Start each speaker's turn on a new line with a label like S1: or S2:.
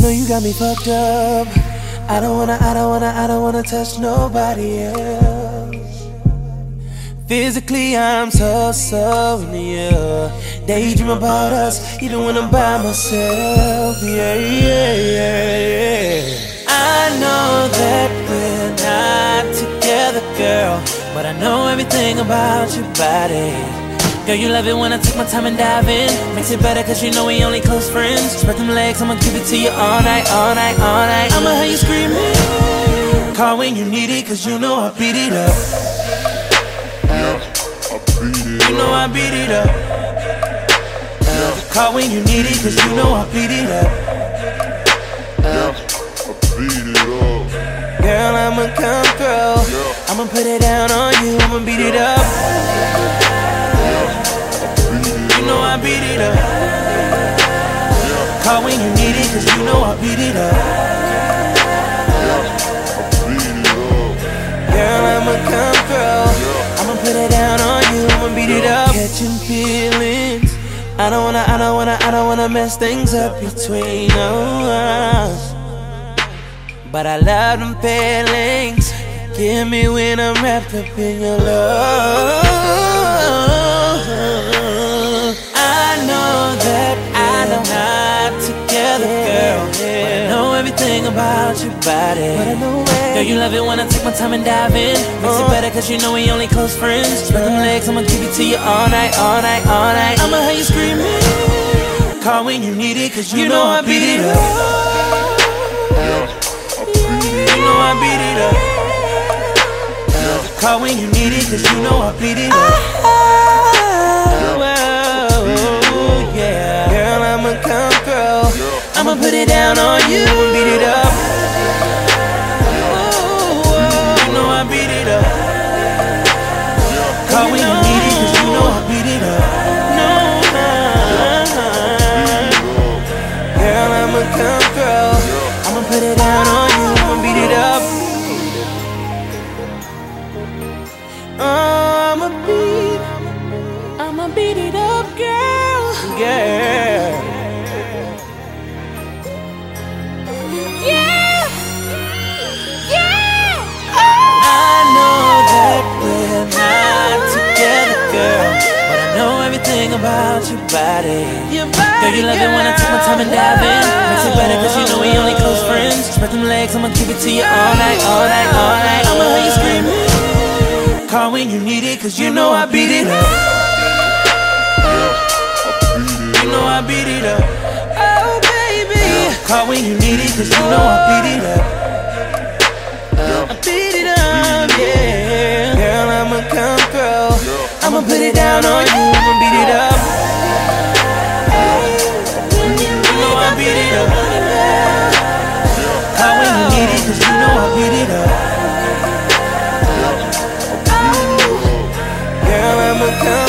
S1: know you got me fucked up. I don't wanna touch nobody else. Physically, I'm so into you. Daydream about us, even when I'm by myself. Yeah. I know that we're not together, girl, but I know everything about your body. Girl, you love it when I take my time and dive in. Makes it better cause you know we only close friends. Spread them legs, I'ma give it to you all night. I'ma hear you screaming. Call when you need it cause you know I beat it up. You know I beat it up. Call when you need it cause you know I beat it up. Girl, I'ma come through. I'ma put it down on you, I'ma beat it up. You know I beat it up. Call when you need it, cause you know I beat it up. Girl, I'ma come through. I'ma put it down on you, I'ma beat it up. Catching feelings. I don't wanna mess things up between us. But I love them feelings. Give me when I'm wrapped up in your love. I know that we're not together, girl, but I know everything about your body. Girl, you love it when I take my time and dive in. Makes it better cause you know we only close friends. Spread them legs, I'ma give it to you all night. I'ma hear you screaming. Call when you need it cause you know I beat it up. You know I beat it up. Call when you need it cause you know I beat it up. Yeah. Girl, I'ma come through. I'ma put it down on you and beat it up. You know I beat it up. Call when you need it cause you know I beat it up. Girl, I'ma come through. I'ma put it down on you, I'ma beat it up. I'ma beat it up, girl. Yeah. I know that we're not together, girl, but I know everything about your body. Girl, you love it when I take my time and dive in. Makes it better cause you know we only close friends. Spread them legs, I'ma give it to you all night. I'ma hear you screaming. Call when you need it cause you know I beat it up. You know I beat it up. Oh baby. Call when you need it cause you know I beat it up. I beat it up, yeah. Girl, I'ma come through. I'ma put it down on you, I'ma beat it up. You know I beat it up. Call when you need it cause you know I beat it up. Girl, I'ma come